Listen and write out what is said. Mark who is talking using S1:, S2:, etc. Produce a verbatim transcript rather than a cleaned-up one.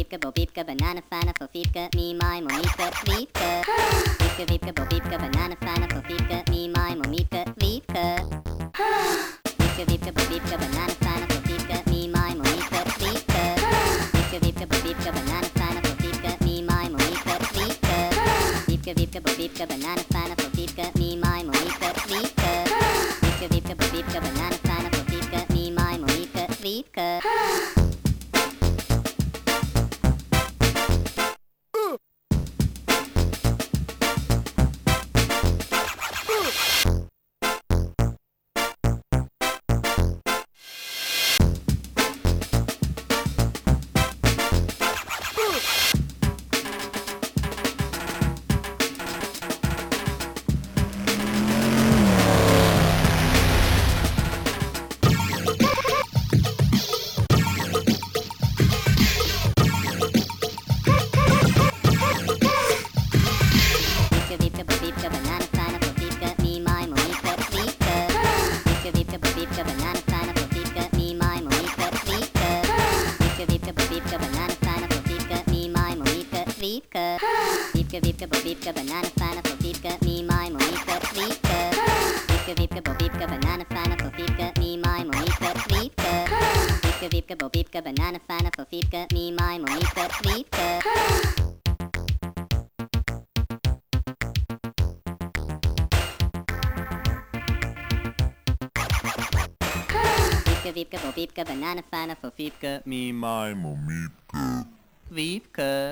S1: Vipka, Bobipka, banana, fana, fofipka, me, my, momika, Vipka. Vipka, Vipka, Bobipka, banana, fana, fofipka, me, my, momika, Vipka. Vipka, Vipka, Bobipka, banana, fana, fofipka, me, my, momika, Vipka. Vipka, Vipka, Bobipka, banana, fana, fofipka, me, my, momika, Vipka. Vipka, Vipka, Bobipka, banana, fana, fofipka, me, my, momika, Vipka. Vipka, Vipka, Bobipka, banana, fana, fofipka, me, my, momika, Vipka. Vipka, Vipka, Bobipka, banana, fana, fofipka, me, my, momika, Vipka. Vipka, Vipka, Bobipka, banana, fana, fofipka, me, my, momika, Vipka. Vipka, Vipka, Bobipka, banana, fana, fofipka, me, my, momika, Vipka. Vipka, Vipka, Bobipka, banana, fana, fofipka,
S2: Me, my, momika.
S1: Vipka.